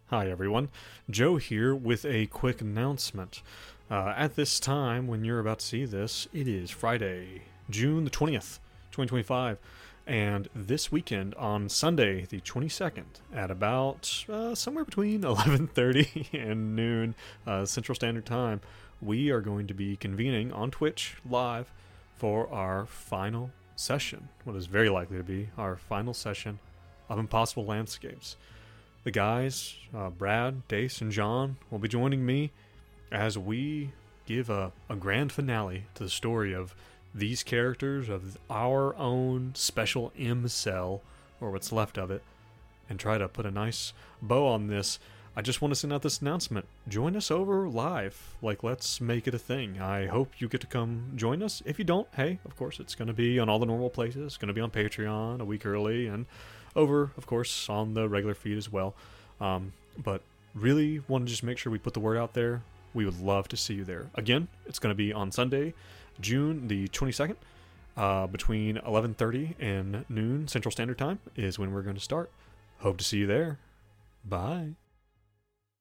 Hi everyone, Joe here with a quick announcement. At this time, when you're about to see this, it is Friday, June the 20th, 2025, and this weekend on Sunday, the 22nd, at about somewhere between 11:30 and noon Central Standard Time, we are going to be convening on Twitch live for our final session, what is very likely to be our final session of Impossible Landscapes. The guys, Brad, Dace, and John, will be joining me as we give a grand finale to the story of these characters, of our own special M cell, or what's left of it, and try to put a nice bow on this. I just want to send out this announcement. Join us over live. Let's make it a thing. I hope you get to come join us. If you don't, hey, of course, it's going to be on all the normal places. It's going to be on Patreon a week early, and over, of course, on the regular feed as well. But really want to just make sure we put the word out there. We would love to see you there. Again, it's going to be on Sunday, June the 22nd, between 11:30 and noon Central Standard Time is when we're going to start. Hope to see you there. Bye.